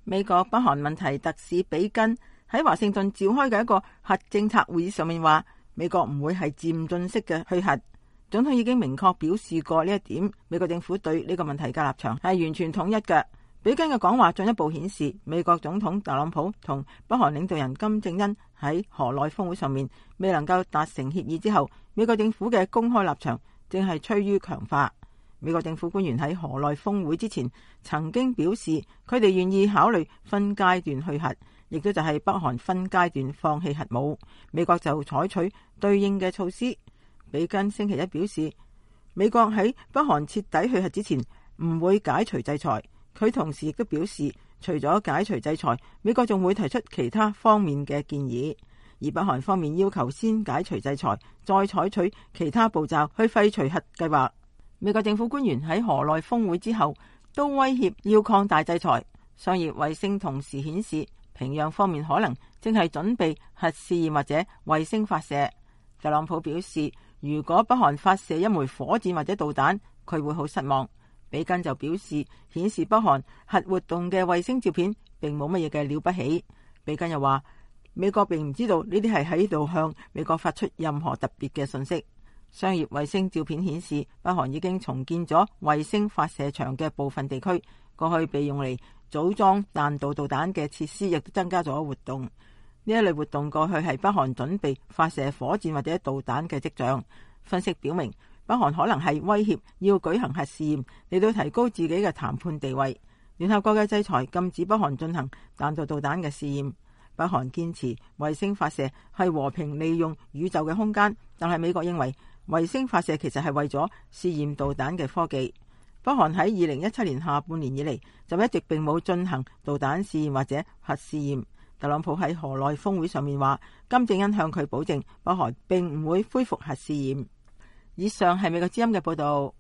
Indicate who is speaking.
Speaker 1: 美國北韓問題特使比根喺華盛頓召開嘅一個核政策會議上面話，美國唔會係漸進式嘅去核。總統已經明確表示過呢一點，美國政府對呢個問題嘅立場係完全統一嘅。比根嘅講話進一步顯示，美國總統特朗普同北韓領導人金正恩喺河內峰會上面未能夠達成協議之後，美國政府嘅公開立場正係趨於強化。美國政府官員喺河內峰會之前曾經表示，佢哋願意考慮分階段去核，亦都就係北韓分階段放棄核武，美國就採取對應嘅措施。比根星期一表示，美國喺北韓徹底去核之前唔會解除制裁。佢同時亦都表示，除咗解除制裁，美國仲會提出其他方面嘅建議。而北韓方面要求先解除制裁，再採取其他步驟去廢除核計劃。美國政府官員喺河內峰會之後都威脅要擴大制裁。商業衛星同時顯示，平壤方面可能正係準備核試驗或者衛星發射。特朗普表示，如果北韓發射一枚火箭或者導彈，佢會好失望。比根就表示，顯示北韓核活動嘅衛星照片並冇乜嘢嘅了不起。比根又話，美國並唔知道呢啲係喺度向美國發出任何特別嘅信息。商業衛星照片顯示，北韓已經重建咗衛星發射場嘅部分地區，過去被用嚟組裝彈道導彈嘅設施亦都增加咗活動。呢一類活動過去係北韓準備發射火箭或者導彈嘅跡象。分析表明，北韓可能係威脅要舉行核試驗嚟到提高自己嘅談判地位。聯合國嘅制裁禁止北韓進行彈道導彈嘅試驗。北韓堅持衛星發射係和平利用宇宙嘅空間，但係美國認為衛星發射其實係為咗試驗導彈嘅科技。北韓喺2017年下半年以嚟就一直並冇進行導彈試驗或者核試驗。特朗普喺河內峰會上面話，金正恩向佢保證，北韓並唔會恢復核試驗。以上係美國之音嘅報道。